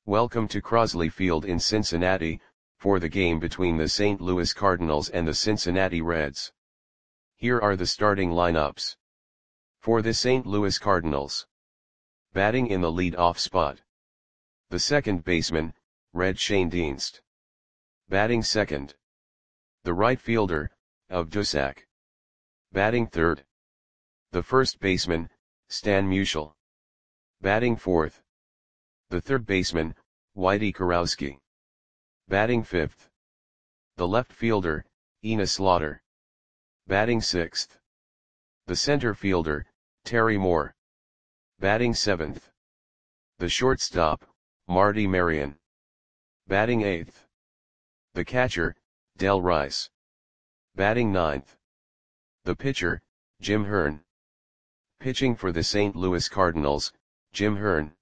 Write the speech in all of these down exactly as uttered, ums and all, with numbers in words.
Welcome to Crosley Field in Cincinnati, for the game between the Saint Louis Cardinals and the Cincinnati Reds. Here are the starting lineups. For the Saint Louis Cardinals. Batting in the lead-off spot. The second baseman, Red Schoendienst. Batting second. The right fielder, Of Dusac. Batting third. The first baseman, Stan Musial. Batting fourth. The third baseman, Whitey Kurowski. Batting fifth. The left fielder, Ina Slaughter. Batting sixth. The center fielder, Terry Moore. Batting seventh. The shortstop, Marty Marion. Batting eighth. The catcher, Del Rice. Batting ninth. The pitcher, Jim Hearn. Pitching for the Saint Louis Cardinals, Jim Hearn.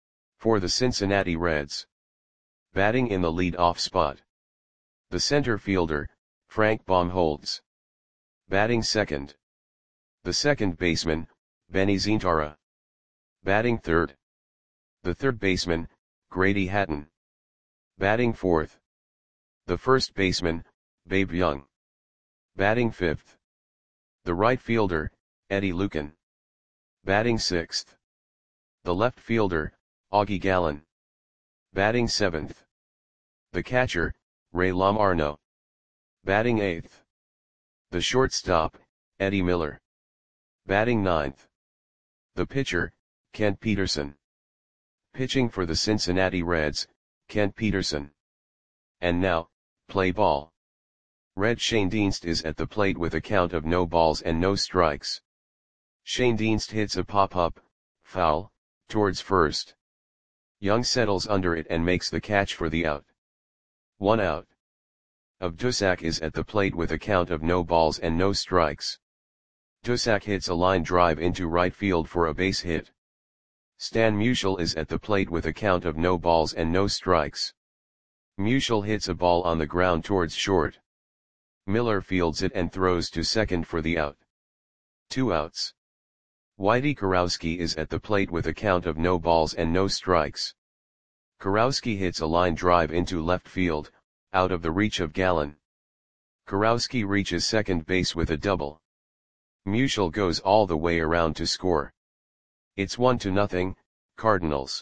For the Cincinnati Reds. Batting in the lead-off spot. The center fielder, Frank Baumholtz. Batting second. The second baseman, Benny Zintara. Batting third. The third baseman, Grady Hatton. Batting fourth. The first baseman, Babe Young. Batting fifth. The right fielder, Eddie Lucan. Batting sixth. The left fielder, Augie Gallen. Batting seventh. The catcher, Ray Lamarno. Batting eighth. The shortstop, Eddie Miller. Batting ninth. The pitcher, Kent Peterson. Pitching for the Cincinnati Reds, Kent Peterson. And now, play ball. Red Schoendienst is at the plate with a count of no balls and no strikes. Schoendienst hits a pop-up, foul, towards first. Young settles under it and makes the catch for the out. One out. Of Dusac is at the plate with a count of no balls and no strikes. Dusac hits a line drive into right field for a base hit. Stan Musial is at the plate with a count of no balls and no strikes. Musial hits a ball on the ground towards short. Miller fields it and throws to second for the out. Two outs. Whitey Kurowski is at the plate with a count of no balls and no strikes. Kurowski hits a line drive into left field, out of the reach of Gallen. Kurowski reaches second base with a double. Musial goes all the way around to score. It's one to nothing, Cardinals.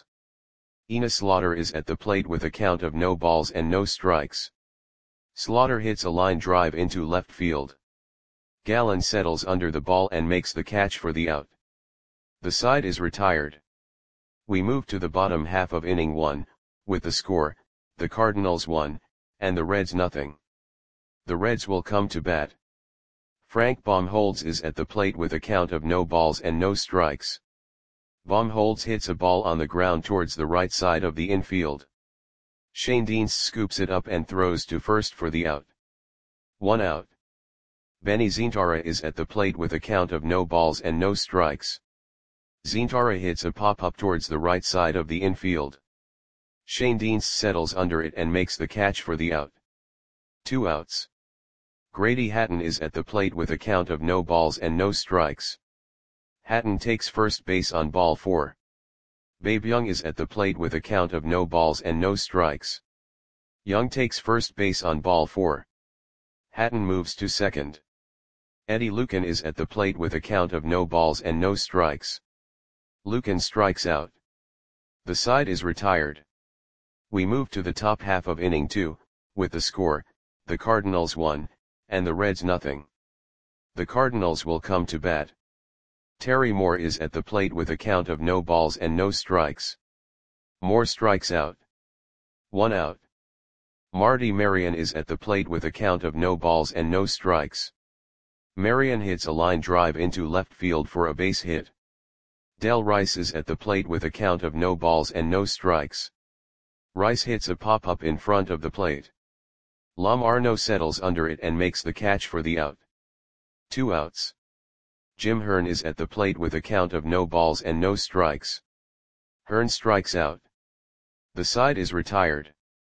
Ina Slaughter is at the plate with a count of no balls and no strikes. Slaughter hits a line drive into left field. Gallen settles under the ball and makes the catch for the out. The side is retired. We move to the bottom half of inning one, with the score, the Cardinals one, and the Reds nothing. The Reds will come to bat. Frank Baumholtz is at the plate with a count of no balls and no strikes. Baumholtz hits a ball on the ground towards the right side of the infield. Schoendienst scoops it up and throws to first for the out. One out. Benny Zintara is at the plate with a count of no balls and no strikes. Zintara hits a pop-up towards the right side of the infield. Schoendienst settles under it and makes the catch for the out. Two outs. Grady Hatton is at the plate with a count of no balls and no strikes. Hatton takes first base on ball four. Babe Young is at the plate with a count of no balls and no strikes. Young takes first base on ball four. Hatton moves to second. Eddie Lucan is at the plate with a count of no balls and no strikes. Lucan strikes out. The side is retired. We move to the top half of inning two, with the score, the Cardinals one, and the Reds nothing. The Cardinals will come to bat. Terry Moore is at the plate with a count of no balls and no strikes. Moore strikes out. One out. Marty Marion is at the plate with a count of no balls and no strikes. Marion hits a line drive into left field for a base hit. Del Rice is at the plate with a count of no balls and no strikes. Rice hits a pop-up in front of the plate. Lamarno settles under it and makes the catch for the out. Two outs. Jim Hearn is at the plate with a count of no balls and no strikes. Hearn strikes out. The side is retired.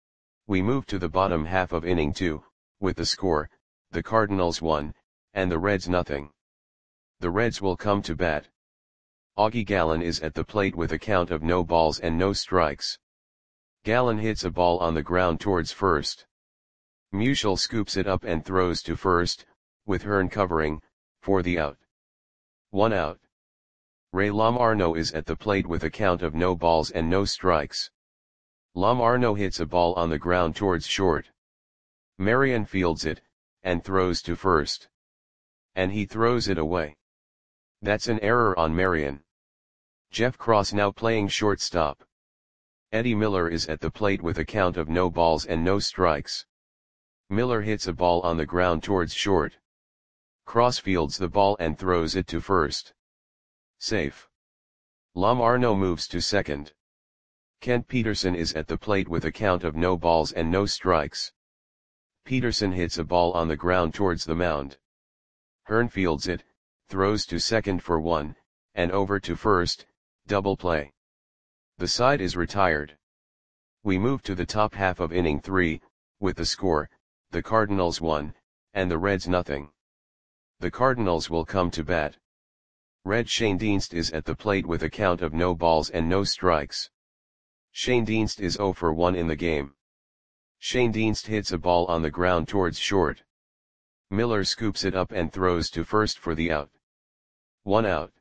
We move to the bottom half of inning two, with the score, the Cardinals one, and the Reds nothing. The Reds will come to bat. Augie Gallen is at the plate with a count of no balls and no strikes. Gallen hits a ball on the ground towards first. Musial scoops it up and throws to first, with Hearn covering, for the out. One out. Ray Lamarno is at the plate with a count of no balls and no strikes. Lamarno hits a ball on the ground towards short. Marion fields it, and throws to first. And he throws it away. That's an error on Marion. Jeff Cross now playing shortstop. Eddie Miller is at the plate with a count of no balls and no strikes. Miller hits a ball on the ground towards short. Cross fields the ball and throws it to first. Safe. Lamarno moves to second. Kent Peterson is at the plate with a count of no balls and no strikes. Peterson hits a ball on the ground towards the mound. Hearn fields it, throws to second for one, and over to first, double play. The side is retired. We move to the top half of inning three, with the score, the Cardinals one, and the Reds nothing. The Cardinals will come to bat. Red Schoendienst is at the plate with a count of no balls and no strikes. Schoendienst is zero for one in the game. Schoendienst hits a ball on the ground towards short. Miller scoops it up and throws to first for the out. One out.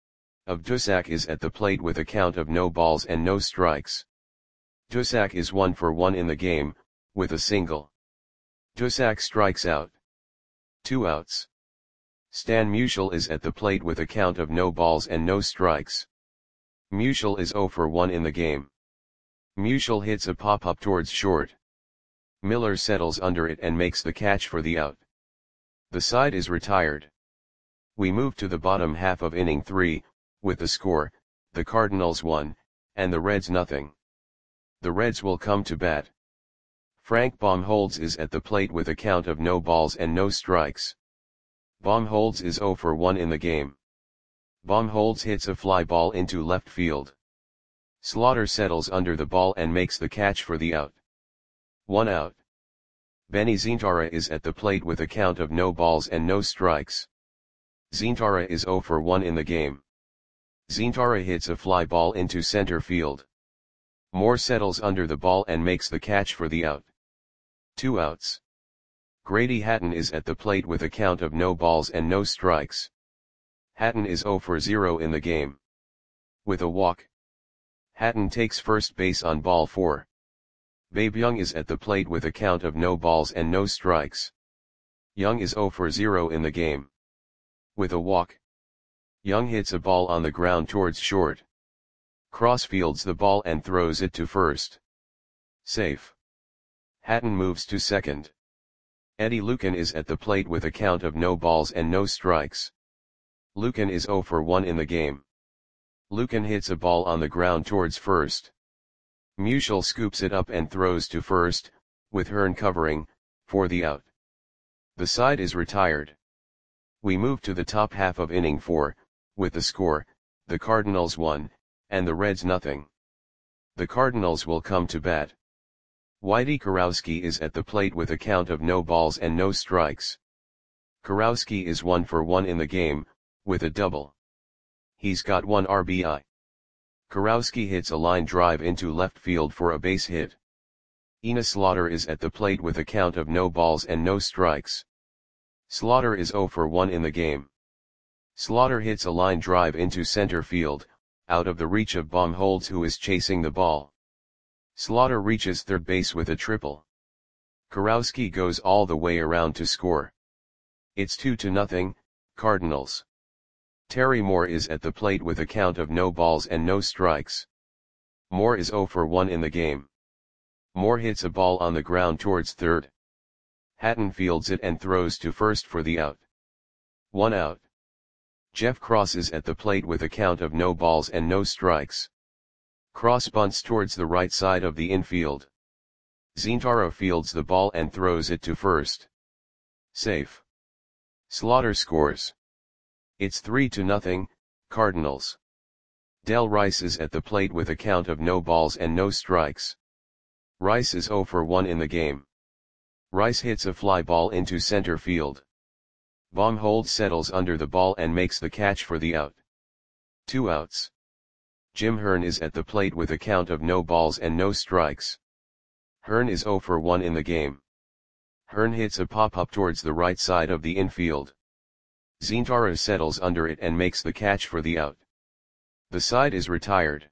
Dusak is at the plate with a count of no balls and no strikes. Dusak is one for one in the game, with a single. Dusak strikes out. Two outs. Stan Musial is at the plate with a count of no balls and no strikes. Musial is zero for one in the game. Musial hits a pop-up towards short. Miller settles under it and makes the catch for the out. The side is retired. We move to the bottom half of inning three, with the score, the Cardinals one, and the Reds nothing. The Reds will come to bat. Frank Baumholtz is at the plate with a count of no balls and no strikes. Baumholtz is zero for one in the game. Baumholtz hits a fly ball into left field. Slaughter settles under the ball and makes the catch for the out. One out. Benny Zintara is at the plate with a count of no balls and no strikes. Zintara is zero for one in the game. Zintara hits a fly ball into center field. Moore settles under the ball and makes the catch for the out. Two outs. Grady Hatton is at the plate with a count of no balls and no strikes. Hatton is zero for zero in the game. With a walk. Hatton takes first base on ball four. Babe Young is at the plate with a count of no balls and no strikes. Young is zero for zero in the game. With a walk. Young hits a ball on the ground towards short. Cross fields the ball and throws it to first. Safe. Hatton moves to second. Eddie Lucan is at the plate with a count of no balls and no strikes. Lucan is zero for one in the game. Lucan hits a ball on the ground towards first. Musial scoops it up and throws to first, with Hearn covering, for the out. The side is retired. We move to the top half of inning four, with the score, the Cardinals one, and the Reds nothing. The Cardinals will come to bat. Whitey Kurowski is at the plate with a count of no balls and no strikes. Kurowski is one for one in the game, with a double. He's got one R B I. Kurowski hits a line drive into left field for a base hit. Enos Slaughter is at the plate with a count of no balls and no strikes. Slaughter is zero for one in the game. Slaughter hits a line drive into center field, out of the reach of Baumholtz, who is chasing the ball. Slaughter reaches third base with a triple. Kurowski goes all the way around to score. It's two to nothing, Cardinals. Terry Moore is at the plate with a count of no balls and no strikes. Moore is zero for one in the game. Moore hits a ball on the ground towards third. Hatton fields it and throws to first for the out. One out. Jeff Cross is at the plate with a count of no balls and no strikes. Cross bunts towards the right side of the infield. Zintara fields the ball and throws it to first. Safe. Slaughter scores. It's three to nothing, Cardinals. Del Rice is at the plate with a count of no balls and no strikes. Rice is zero for one in the game. Rice hits a fly ball into center field. Baumholtz settles under the ball and makes the catch for the out. Two outs. Jim Hearn is at the plate with a count of no balls and no strikes. Hearn is zero for one in the game. Hearn hits a pop-up towards the right side of the infield. Zientara settles under it and makes the catch for the out. The side is retired.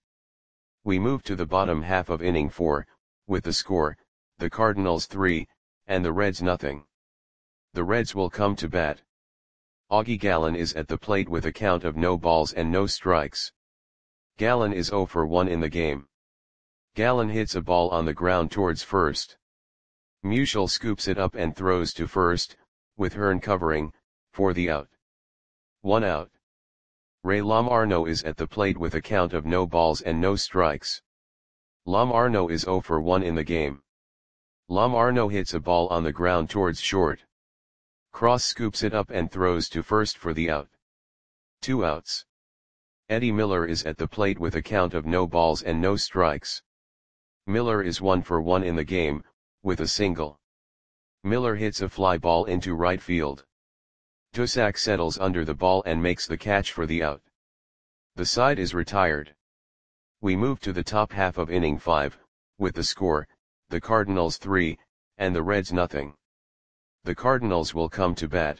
We move to the bottom half of inning four, with the score, the Cardinals three, and the Reds nothing. The Reds will come to bat. Augie Gallen is at the plate with a count of no balls and no strikes. Gallen is zero for one in the game. Gallen hits a ball on the ground towards first. Musial scoops it up and throws to first, with Hearn covering, for the out. One out. Ray Lamarno is at the plate with a count of no balls and no strikes. Lamarno is zero for one in the game. Lamarno hits a ball on the ground towards short. Cross scoops it up and throws to first for the out. Two outs. Eddie Miller is at the plate with a count of no balls and no strikes. Miller is one for one in the game, with a single. Miller hits a fly ball into right field. Duszak settles under the ball and makes the catch for the out. The side is retired. We move to the top half of inning five, with the score, the Cardinals three, and the Reds nothing. The Cardinals will come to bat.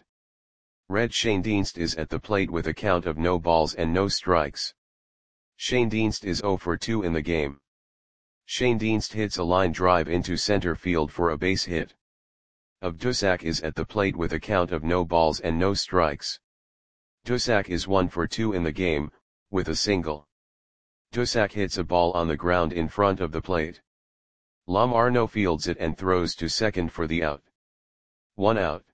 Red Schoendienst is at the plate with a count of no balls and no strikes. Schoendienst is zero for two in the game. Schoendienst hits a line drive into center field for a base hit. Of Duszak is at the plate with a count of no balls and no strikes. Duszak is one for two in the game, with a single. Duszak hits a ball on the ground in front of the plate. Lamarno fields it and throws to second for the out. One out.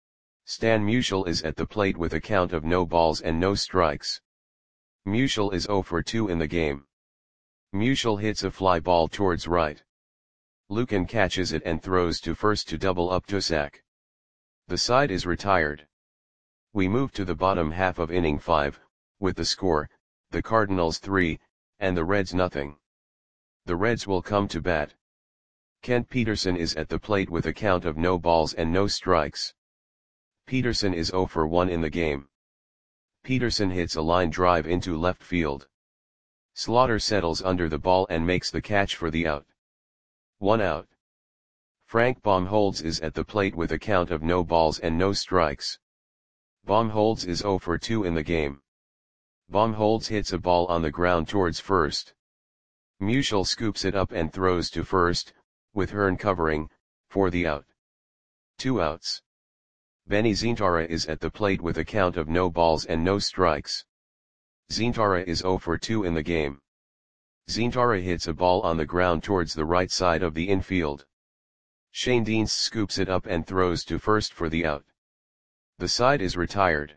Stan Musial is at the plate with a count of no balls and no strikes. Musial is zero for two in the game. Musial hits a fly ball towards right. Lucan catches it and throws to first to double up Duszak. The side is retired. We move to the bottom half of inning five, with the score, the Cardinals three, and the Reds nothing. The Reds will come to bat. Kent Peterson is at the plate with a count of no balls and no strikes. Peterson is zero for one in the game. Peterson hits a line drive into left field. Slaughter settles under the ball and makes the catch for the out. One out. Frank Baumholtz is at the plate with a count of no balls and no strikes. Baumholtz is zero for two in the game. Baumholtz hits a ball on the ground towards first. Musial scoops it up and throws to first, with Hearn covering, for the out. Two outs. Benny Zientara is at the plate with a count of no balls and no strikes. Zientara is zero for two in the game. Zientara hits a ball on the ground towards the right side of the infield. Schoendienst scoops it up and throws to first for the out. The side is retired.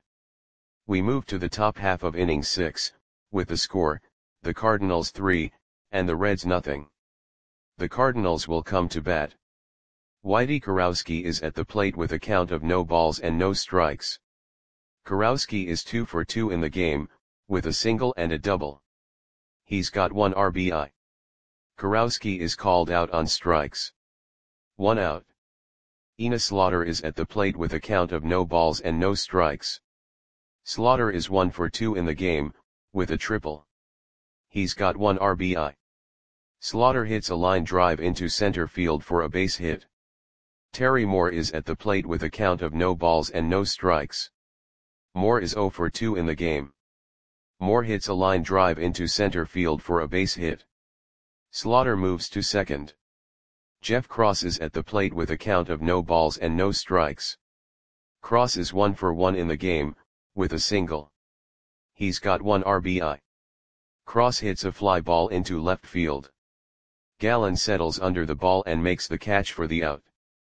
We move to the top half of inning six, with the score, the Cardinals three, and the Reds nothing. The Cardinals will come to bat. Whitey Kurowski is at the plate with a count of no balls and no strikes. Kurowski is two for two in the game, with a single and a double. He's got one R B I. Kurowski is called out on strikes. One out. Ina Slaughter is at the plate with a count of no balls and no strikes. Slaughter is one for two in the game, with a triple. He's got one R B I. Slaughter hits a line drive into center field for a base hit. Terry Moore is at the plate with a count of no balls and no strikes. Moore is zero for two in the game. Moore hits a line drive into center field for a base hit. Slaughter moves to second. Jeff Cross is at the plate with a count of no balls and no strikes. Cross is one for one in the game, with a single. He's got one R B I. Cross hits a fly ball into left field. Gallen settles under the ball and makes the catch for the out.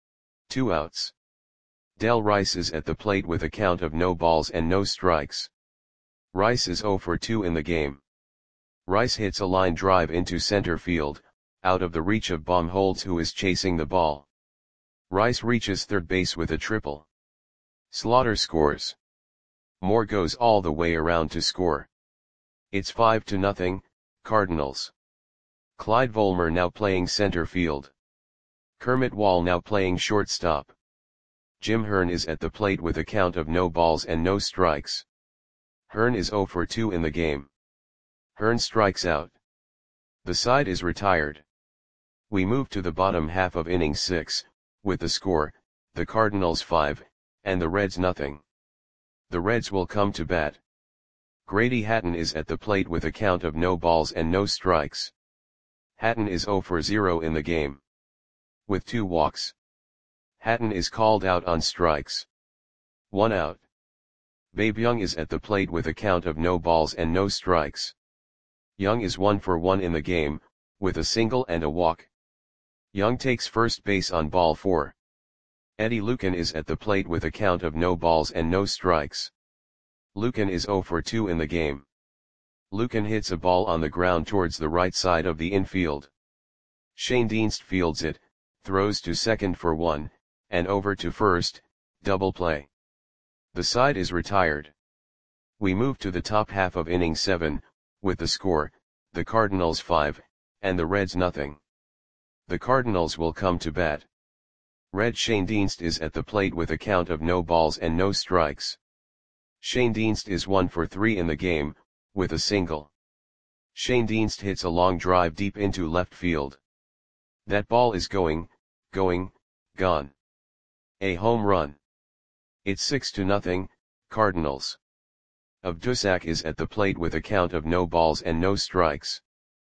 Two outs. Del Rice is at the plate with a count of no balls and no strikes. Rice is zero for two in the game. Rice hits a line drive into center field, out of the reach of Baumholtz, who is chasing the ball. Rice reaches third base with a triple. Slaughter scores. Moore goes all the way around to score. It's five to nothing, Cardinals. Clyde Volmer now playing center field. Kermit Wall now playing shortstop. Jim Hearn is at the plate with a count of no balls and no strikes. Hearn is zero for two in the game. Hearn strikes out. The side is retired. We move to the bottom half of inning six, with the score, the Cardinals five, and the Reds nothing. The Reds will come to bat. Grady Hatton is at the plate with a count of no balls and no strikes. Hatton is zero for zero in the game, with two walks. Hatton is called out on strikes. One out. Babe Young is at the plate with a count of no balls and no strikes. Young is one for one in the game, with a single and a walk. Young takes first base on ball four. Eddie Lucan is at the plate with a count of no balls and no strikes. Lucan is zero for two in the game. Lucan hits a ball on the ground towards the right side of the infield. Shane Dienst fields it, throws to second for one, and over to first, double play. The side is retired. We move to the top half of inning seven, with the score, the Cardinals five, and the Reds nothing. The Cardinals will come to bat. Red Shane Dienst is at the plate with a count of no balls and no strikes. Shane Dienst is one for three in the game, with a single. Shane Dienst hits a long drive deep into left field. That ball is going, going, gone. A home run. It's six to nothing, Cardinals. Of Dusak is at the plate with a count of no balls and no strikes.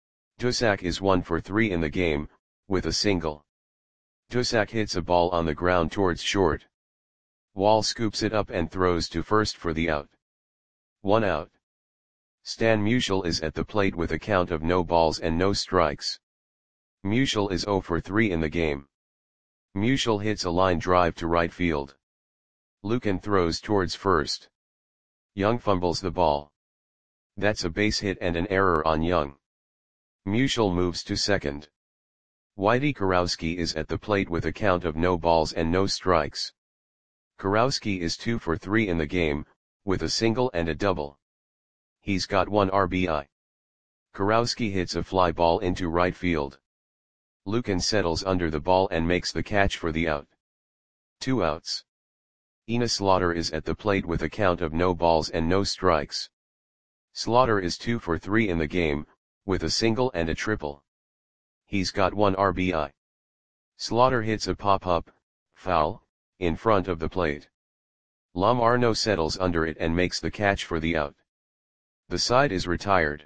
Dusak is one for three in the game, with a single. Dusak hits a ball on the ground towards short. Wall scoops it up and throws to first for the out. One out. Stan Musial is at the plate with a count of no balls and no strikes. Musial is zero for three in the game. Musial hits a line drive to right field. Lucan throws towards first. Young fumbles the ball. That's a base hit and an error on Young. Musial moves to second. Whitey Kurowski is at the plate with a count of no balls and no strikes. Kurowski is two for three in the game, with a single and a double. He's got one R B I. Kurowski hits a fly ball into right field. Lucan settles under the ball and makes the catch for the out. Two outs. Ina Slaughter is at the plate with a count of no balls and no strikes. Slaughter is two for three in the game, with a single and a triple. He's got one R B I. Slaughter hits a pop-up, foul, in front of the plate. Lam Arno settles under it and makes the catch for the out. The side is retired.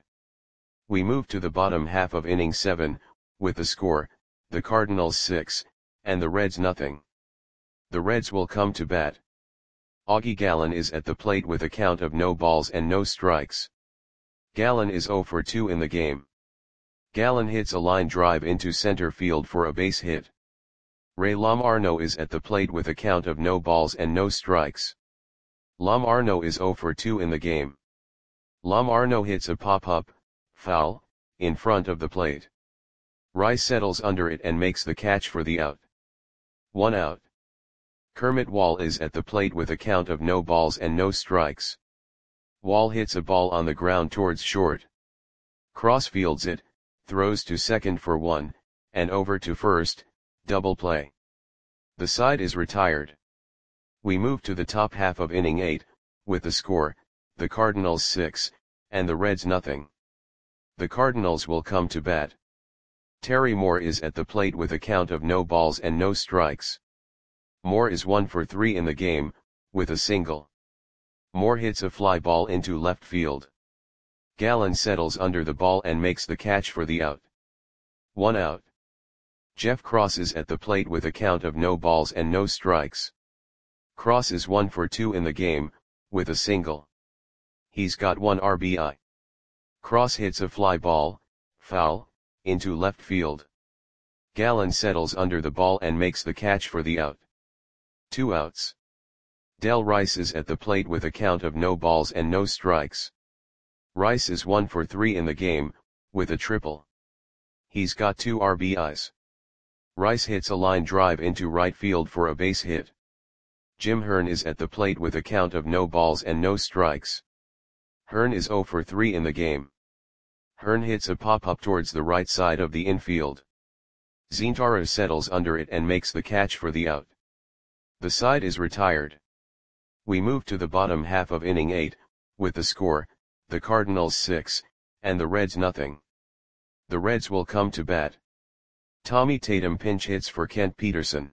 We move to the bottom half of inning seven, with the score, the Cardinals six, and the Reds nothing. The Reds will come to bat. Augie Gallen is at the plate with a count of no balls and no strikes. Gallen is zero for two in the game. Gallen hits a line drive into center field for a base hit. Ray Lam Arno is at the plate with a count of no balls and no strikes. Lam Arno is zero for two in the game. Lam Arno hits a pop-up, foul, in front of the plate. Rice settles under it and makes the catch for the out. One out. Kermit Wall is at the plate with a count of no balls and no strikes. Wall hits a ball on the ground towards short. Cross fields it, throws to second for one, and over to first, double play. The side is retired. We move to the top half of inning eight, with the score, the Cardinals six, and the Reds nothing. The Cardinals will come to bat. Terry Moore is at the plate with a count of no balls and no strikes. Moore is one for three in the game, with a single. Moore hits a fly ball into left field. Gallen settles under the ball and makes the catch for the out. One out. Jeff Cross is at the plate with a count of no balls and no strikes. Cross is one for two in the game, with a single. He's got one R B I. Cross hits a fly ball, foul, into left field. Gallen settles under the ball and makes the catch for the out. Two outs. Del Rice is at the plate with a count of no balls and no strikes. Rice is one for three in the game, with a triple. He's got two R B Is. Rice hits a line drive into right field for a base hit. Jim Hearn is at the plate with a count of no balls and no strikes. Hearn is zero for three in the game. Hearn hits a pop-up towards the right side of the infield. Zintara settles under it and makes the catch for the out. The side is retired. We move to the bottom half of inning eight, with the score, the Cardinals six, and the Reds nothing. The Reds will come to bat. Tommy Tatum pinch hits for Kent Peterson.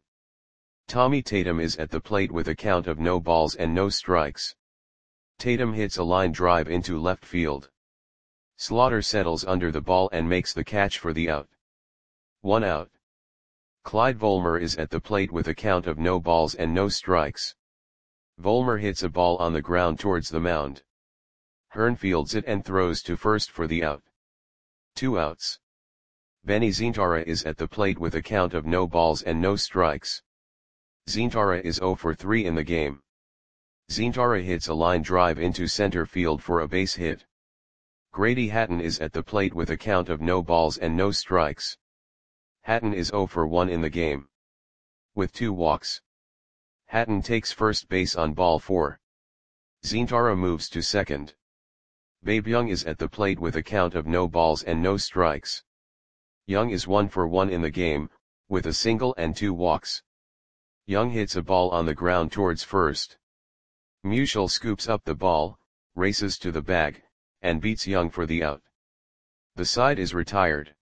Tommy Tatum is at the plate with a count of no balls and no strikes. Tatum hits a line drive into left field. Slaughter settles under the ball and makes the catch for the out. One out. Clyde Volmer is at the plate with a count of no balls and no strikes. Volmer hits a ball on the ground towards the mound. Hearn fields it and throws to first for the out. Two outs. Benny Zintara is at the plate with a count of no balls and no strikes. Zintara is zero for three in the game. Zintara hits a line drive into center field for a base hit. Grady Hatton is at the plate with a count of no balls and no strikes. Hatton is zero for one in the game. With two walks. Hatton takes first base on ball four. Zintara moves to second. Babe Young is at the plate with a count of no balls and no strikes. Young is one for one in the game, with a single and two walks. Young hits a ball on the ground towards first. Musial scoops up the ball, races to the bag, and beats Young for the out. The side is retired.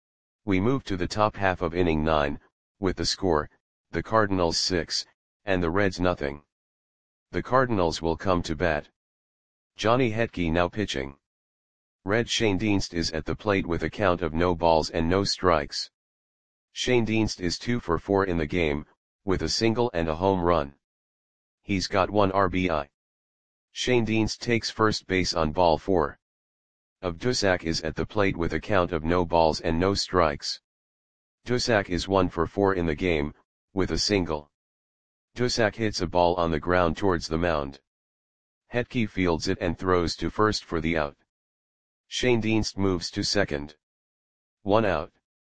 We move to the top half of inning nine, with the score, the Cardinals six, and the Reds nothing. The Cardinals will come to bat. Johnny Hetke now pitching. Red Shane Dienst is at the plate with a count of no balls and no strikes. Shane Dienst is two for four in the game, with a single and a home run. He's got one R B I. Shane Dienst takes first base on ball four. Of Dusak is at the plate with a count of no balls and no strikes. Dusak is one for four in the game, with a single. Dusak hits a ball on the ground towards the mound. Hetke fields it and throws to first for the out. Shane Dienst moves to second. One out.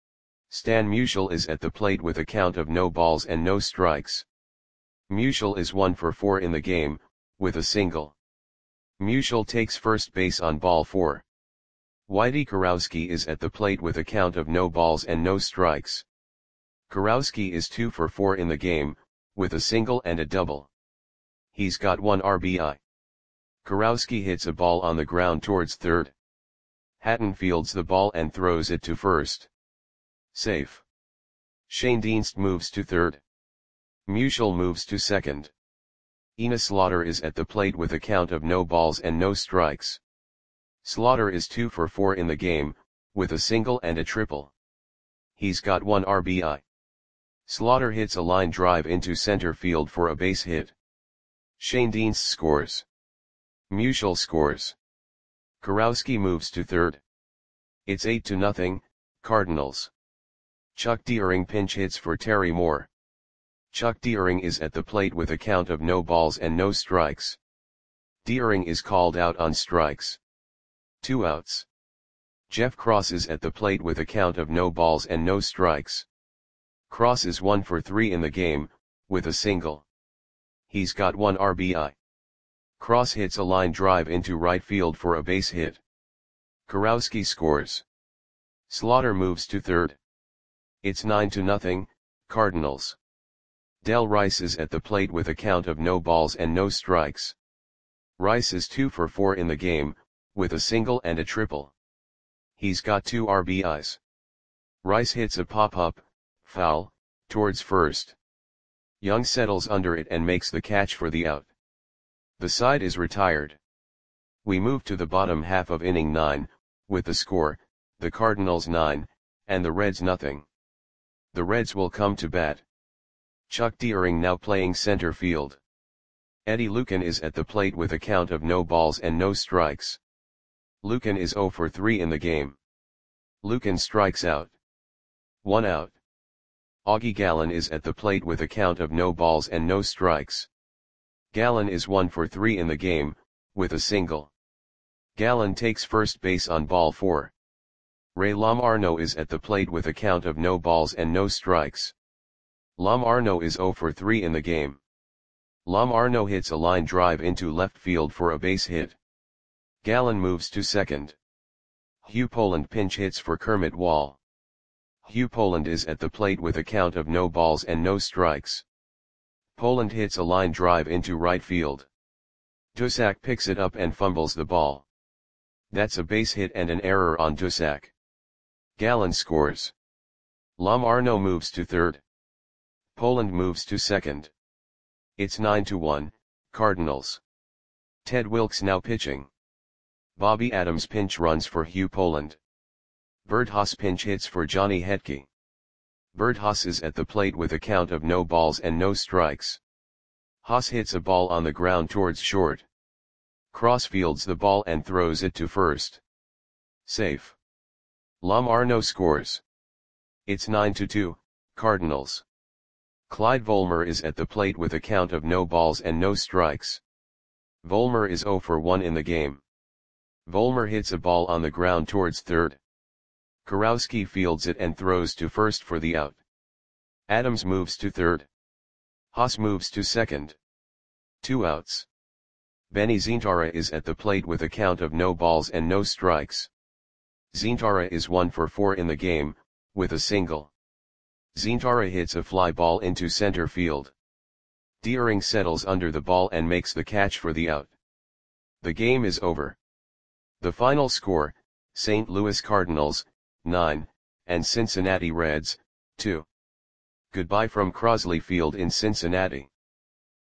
Stan Musial is at the plate with a count of no balls and no strikes. Musial is one for four in the game, with a single. Musial takes first base on ball four. Whitey Kurowski is at the plate with a count of no balls and no strikes. Kurowski is two for four in the game, with a single and a double. He's got one R B I. Kurowski hits a ball on the ground towards third. Hatton fields the ball and throws it to first. Safe. Shane Dienst moves to third. Musial moves to second. Enos Slaughter is at the plate with a count of no balls and no strikes. Slaughter is two for four in the game, with a single and a triple. He's got one R B I. Slaughter hits a line drive into center field for a base hit. Shane Dienst scores. Musial scores. Kurowski moves to third. It's eight to nothing, Cardinals. Chuck Deering pinch hits for Terry Moore. Chuck Deering is at the plate with a count of no balls and no strikes. Deering is called out on strikes. Two outs. Jeff Cross is at the plate with a count of no balls and no strikes. Cross is one for three in the game, with a single. He's got one R B I. Cross hits a line drive into right field for a base hit. Kurowski scores. Slaughter moves to third. It's nine to nothing, Cardinals. Del Rice is at the plate with a count of no balls and no strikes. Rice is two for four in the game, with a single and a triple. He's got two R B Is. Rice hits a pop-up, foul, towards first. Young settles under it and makes the catch for the out. The side is retired. We move to the bottom half of inning nine, with the score, the Cardinals nine, and the Reds nothing. The Reds will come to bat. Chuck Deering now playing center field. Eddie Lucan is at the plate with a count of no balls and no strikes. Lucan is zero for three in the game. Lucan strikes out. One out. Augie Gallen is at the plate with a count of no balls and no strikes. Gallen is one for three in the game, with a single. Gallen takes first base on ball four. Ray Lamarno is at the plate with a count of no balls and no strikes. Lamarno is zero for three in the game. Lamarno hits a line drive into left field for a base hit. Gallen moves to second. Hugh Poland pinch hits for Kermit Wall. Hugh Poland is at the plate with a count of no balls and no strikes. Poland hits a line drive into right field. Dusak picks it up and fumbles the ball. That's a base hit and an error on Dusak. Gallen scores. Lomarno moves to third. Poland moves to second. It's nine to one, Cardinals. Ted Wilkes now pitching. Bobby Adams pinch runs for Hugh Poland. Birdhoss pinch hits for Johnny Hetke. Birdhoss is at the plate with a count of no balls and no strikes. Haas hits a ball on the ground towards short. Cross fields the ball and throws it to first. Safe. Lomarno scores. It's nine to two, Cardinals. Clyde Volmer is at the plate with a count of no balls and no strikes. Volmer is zero for one in the game. Volmer hits a ball on the ground towards third. Kurowski fields it and throws to first for the out. Adams moves to third. Haas moves to second. Two outs. Benny Zintara is at the plate with a count of no balls and no strikes. Zintara is one for four in the game, with a single. Zintara hits a fly ball into center field. Deering settles under the ball and makes the catch for the out. The game is over. The final score, Saint Louis Cardinals, nine, and Cincinnati Reds, two. Goodbye from Crosley Field in Cincinnati.